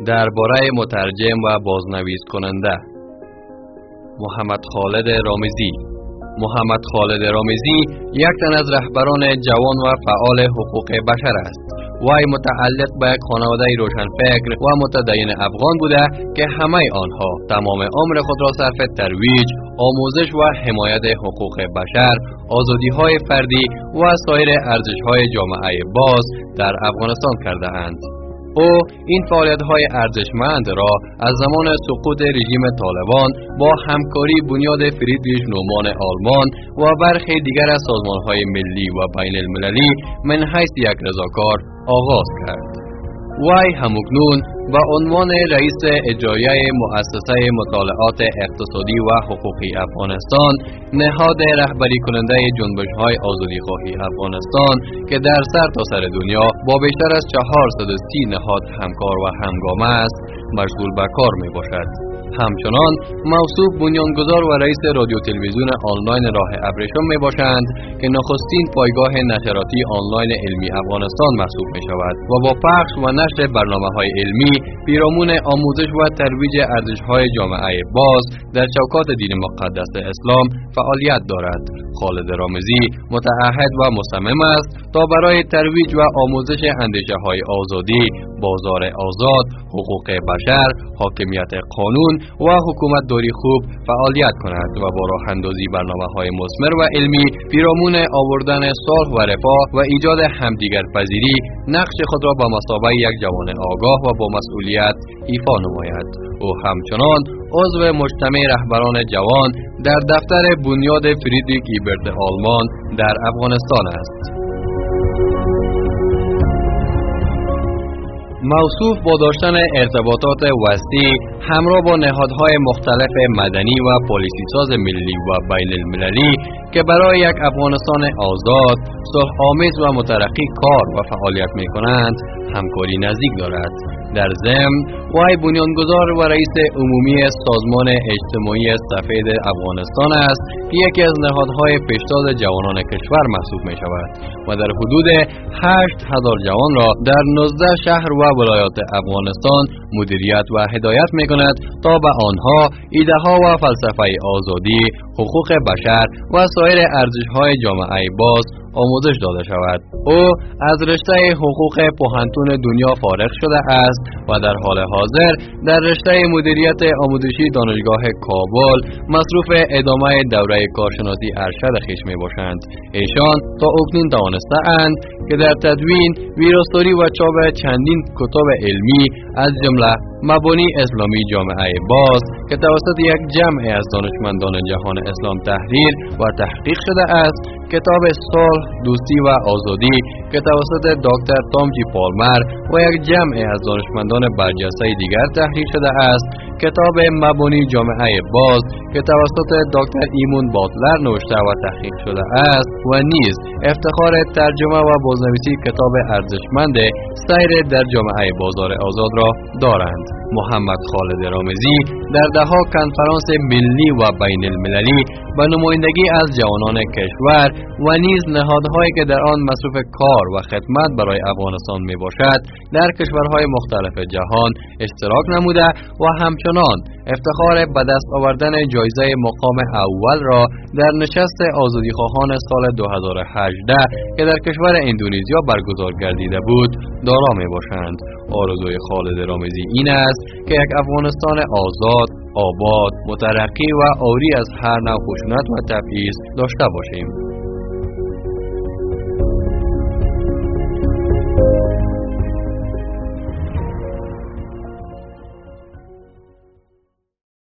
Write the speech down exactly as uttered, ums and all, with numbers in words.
درباره مترجم و بازنویس کننده. محمد خالد رامزی. محمد خالد رامزی یک تن از رهبران جوان و فعال حقوق بشر است. وی متعلق به یک خانواده روشنفکر و متدین افغان بوده که همه آنها تمام عمر خود را صرف ترویج، آموزش و حمایت حقوق بشر، آزادی‌های فردی و سایر ارزش‌های جامعه باز در افغانستان کرده اند. او این فعالیت‌های ارزشمند را از زمان سقوط رژیم طالبان با همکاری بنیاد فریدریش نومان آلمان و برخی دیگر از سازمان‌های ملی و بین المللی من حیث یک رضاکار آغاز کرد. وی همکنون به عنوان رئیس اجرایی مؤسسه مطالعات اقتصادی و حقوقی افغانستان، نهاد رهبری کننده جنبش‌های آزادیخواهی افغانستان که در سرتاسر دنیا با بیشتر از چهارصد و سی نهاد همکار و همگام است، مشغول به کار می باشد. همچنان موصوف بنیانگذار و رئیس رادیو تلویزیون آنلاین راه ابریشم می باشند که نخستین پایگاه نشراتی آنلاین علمی افغانستان محسوب می شود و با پخش و نشر برنامه‌های علمی پیرامون آموزش و ترویج ارزش‌های جامعه باز در چوکات دین مقدس اسلام فعالیت دارد. خالد رامزی متعهد و مصمم است تا برای ترویج و آموزش اندیشه‌های آزادی، بازار آزاد، حقوق بشر، حاکمیت قانون و حکومت داری خوب فعالیت کند و با راه اندازی برنامه‌های مثمر و علمی پیرامون آوردن صلح و رفاه و ایجاد همدیگر پذیری نقش خود را به مثابه یک جوان آگاه و با مسئولیت ایفا نماید. او همچنان عضو مجتمع رهبران جوان در دفتر بنیاد فریدریک ایبرت آلمان در افغانستان است. موصوف با داشتن ارتباطات وسیع همراه با نهادهای مختلف مدنی و پالیسی ساز ملی و بین المللی که برای یک افغانستان آزاد، صلح‌آمیز و مترقی کار و فعالیت می کنند، همکاری نزدیک دارد. در ضمن وی بنیانگذار و رئیس عمومی سازمان اجتماعی سفید افغانستان است که یکی از نهادهای پیشتاز جوانان کشور محسوب می شود و در حدود هشت هزار جوان را در نوزده شهر و ولایات افغانستان مدیریت و هدایت می کند تا به آنها ایده ها و فلسفه آزادی، حقوق بشر و سایر ارزش‌های جامعه باز آموزش داده شود. او از رشته حقوق پوهنتون دنیا فارغ شده است و در حال حاضر در رشته مدیریت آموزشی دانشگاه کابل مصروف ادامه دوره کارشناسی ارشد خویش می باشند. ایشان تا اکنون توانسته اند که در تدوین، ویراستاری و چاپ چندین کتاب علمی از جمله مبانی اسلامی جامعه باز که توسط یک جمع از دانشمندان جهان اسلام تحریر و تحقیق شده است، کتاب صلح، دوستی و آزادی که توسط دکتر تام جی پالمر و یک جمع از دانشمندان برجسته دیگر تحریر شده است، کتاب مبانی جامعه باز که توسط دکتر ایمون باتلر نوشته و تحقیق شده است و نیز افتخار ترجمه و بازنویسی کتاب ارزشمند سیر در جامعه بازار آزاد را دارند. محمد خالد رامزی در دهها کنفرانس ملی و بین المللی به نمایندگی از جوانان کشور و نیز نهادهایی که در آن مصروف کار و خدمت برای افغانستان می باشد در کشورهای مختلف جهان اشتراک نموده و همچنان افتخار به دست آوردن جایزه مقام اول را در نشست آزادیخواهان سال دو هزار و هجده که در کشور اندونزیا برگزار گردیده بود دارا می باشند. آرزوی خالد رامزی این است که یک افغانستان آزاد، آباد، مترقی و عاری از هر نوع خشونت و تبعیض داشته باشیم.